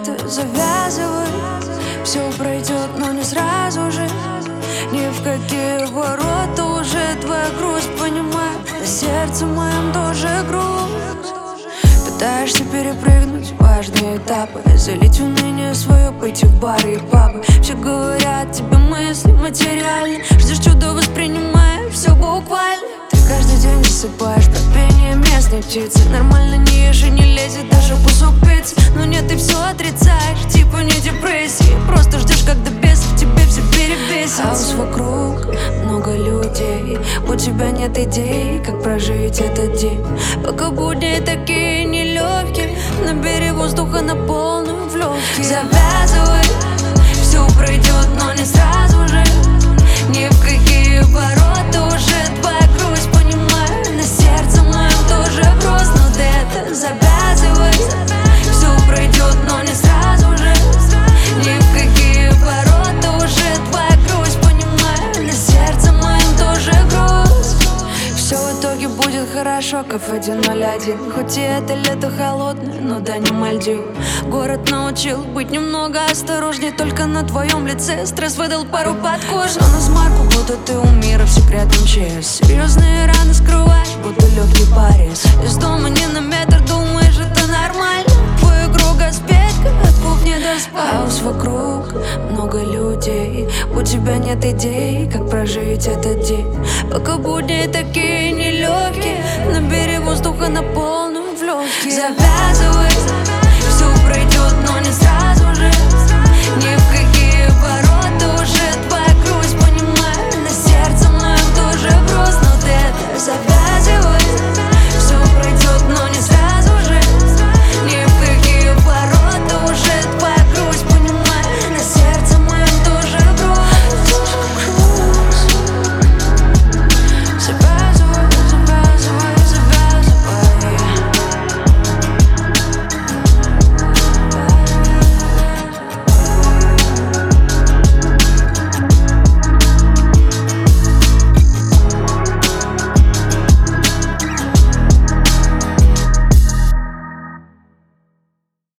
это завязывай. Все пройдет, но не сразу же. Ни в какие ворота уже твоя грусть, понимаю. На сердце моем тоже грусть. Пытаешься перепрыгнуть важные этапы, залить уныние свое, пойти в бары и пабы. Все говорят тебе мысли материальны, ждешь чудо, воспринимая все буквально. Ты каждый день засыпаешь под пение местной птицы. Нормально не ешь и не лезет даже кусок пиццы. Но нет, ты все отрицаешь, типа не депрессии. Просто ждешь, когда бесов тебе все перебесит. Хаос вокруг, много людей. У тебя нет идей, как прожить этот день. Пока будни такие нелегкие, набери воздуха на полную в легкие. Завязывай, все пройдет, но не сразу же. Ни в какие ворота уже твоя грусть, понимаю. На сердце моем тоже грустно, но ты это завязывай. Все пройдет, но не сразу же. Ни в какие ворота уже твоя грусть, понимаю. На сердце моем тоже грусть. Все в итоге будет хорошо, кафе 101. Хоть и это лето холодное, но да не Мальдив. Город научил быть немного осторожней. Только на твоем лице стресс выдал пару подкож. Но на смарку, будто ты у мира в секретном ЧС. Серьезные раны скрываешь, будто легкий порез. Из дома не на метр, думаешь, это нормально. Твою игру Газпетка, от кухни до спальни. Хаос вокруг, много людей. У тебя нет идей, как прожить этот день. Пока будни такие нелегкие, набери воздуха на полную в легкие. Завязывай, все пройдет, но не